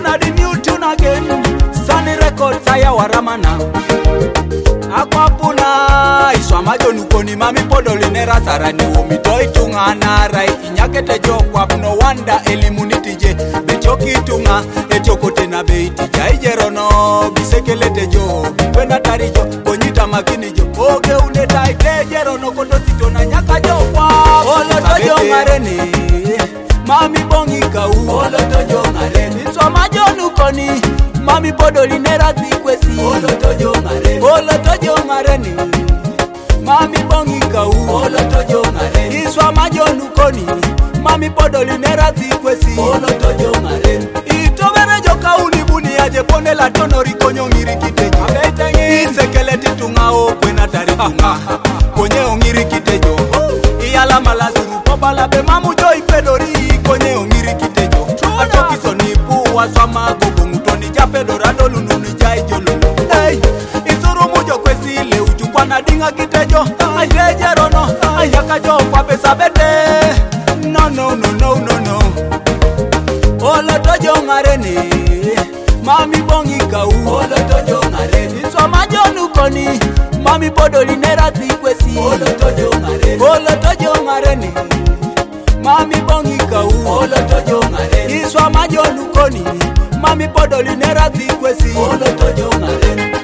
tuna the new tune again. Sunny Records aya waramana. Akwapuna iswa majonukoni mami podoli nera sarani umitoi tungana rai inyakete jokwa no wonder elimuniti je bechoki tunga echokote na beiti jaijerono bisekelete jo kwenda tarijo konyita makini jo oge uneta itejerono kondo sitona nyaka jokwa olo tojo ngareni mami bongi kau olo tojo ngareni iswa majonukoni mami podoli nera zikwesi olo tojo ngareni mami bongi kau olo tojo ngareni iswa majonukoni mami podoli nera zikwesi olo tojo ngareni itobere jo kauni buni aje pone la tonori konyo ngiri kitejo abetangi insekeleti tungao kwena taritunga konye ongiri kitejo iyala malasuru popala be mamu jo ipedori konye ongiri kitejo atokiso ni puwa swama gogo mutoni japedorado lununi jaijolo hey isuru mujo kwesi le ujukwa na dinga kitejo ayejerono ayakajo kwa pesa bete no olo tojo ngareni mami bongi kau olo tojo ngareni so majonukoni mami podoli nera zikwesi olo tojo ngareni mami bongi kau olo tojo ngareni iswa majonukoni mami podoli nera zikwesi olo tojo ngareni.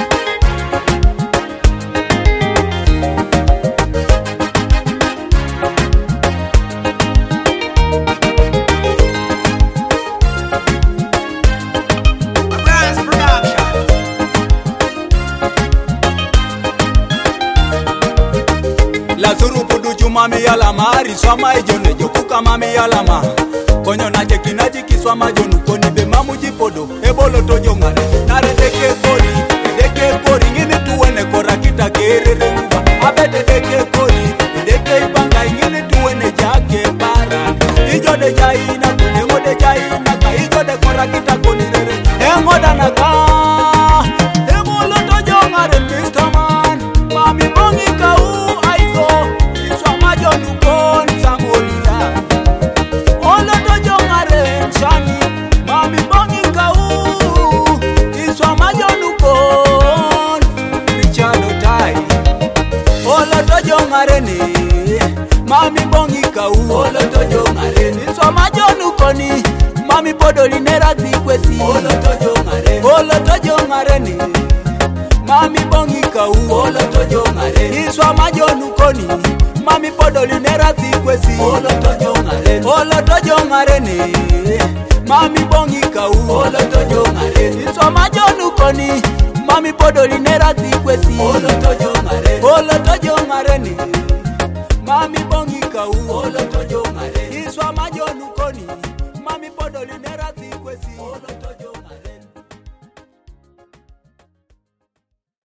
La zuru pudu mami yalama riswama ejone jokuka mami yalama konyo na jekinaji kiswama jonu koni be mamu jipodo ebolo tojo ngane nare deke kori ngini tuwene kora kita kerere mba abete deke kori deke ibanga ngini tuwene jake para ijo de jaina kone ngode jaina ka ijo de kora kita koni rere engoda naka ebolo tojo ngare Mr. Man mami bongi kau mami bongi kau olo tojo ngareni so majonukoni mami podoli nera zikwesi olo tojo ngareni mami bongi kau olo tojo ngareni so majonukoni mami podoli nera zikwesi olo tojo ngareni mami bongi kau olo tojo ngareni so majonukoni mami podoli nera zikwesi